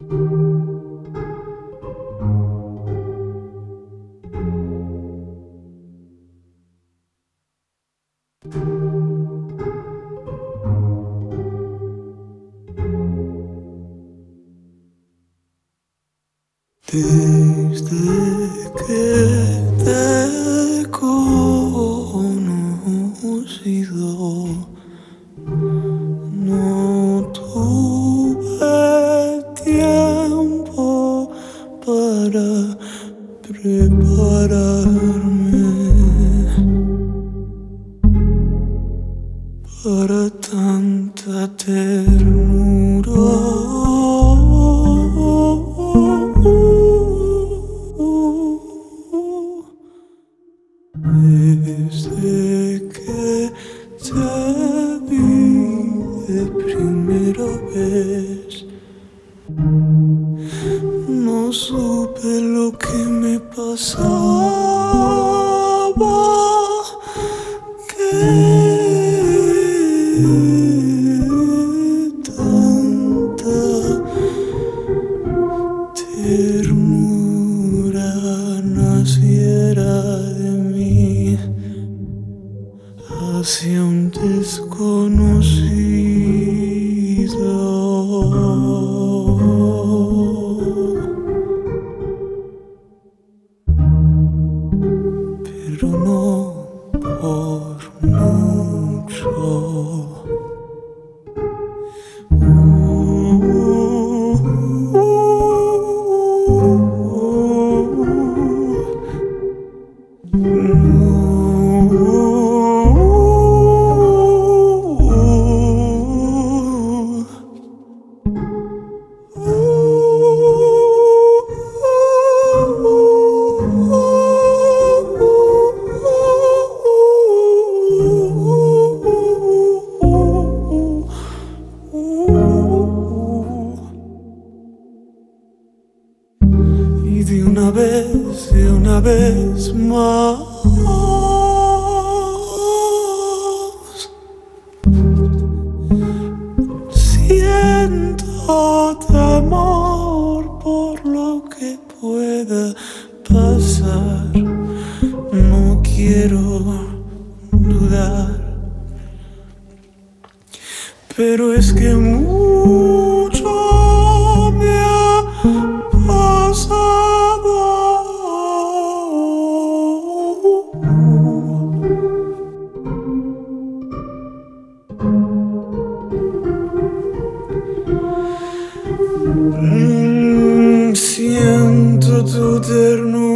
Desde que te he conocido, no tuve tiempo para prepararme para tanta ternura. Desde que te vi de primera vez, no supe lo que me pasaba, que tanta ternura naciera de mí hacia un desconocido. Pero no por mucho. Y de una vez más, siento temor por lo que pueda pasar. No quiero dudar, pero es que mucho me ha pasado. Siento tu ternura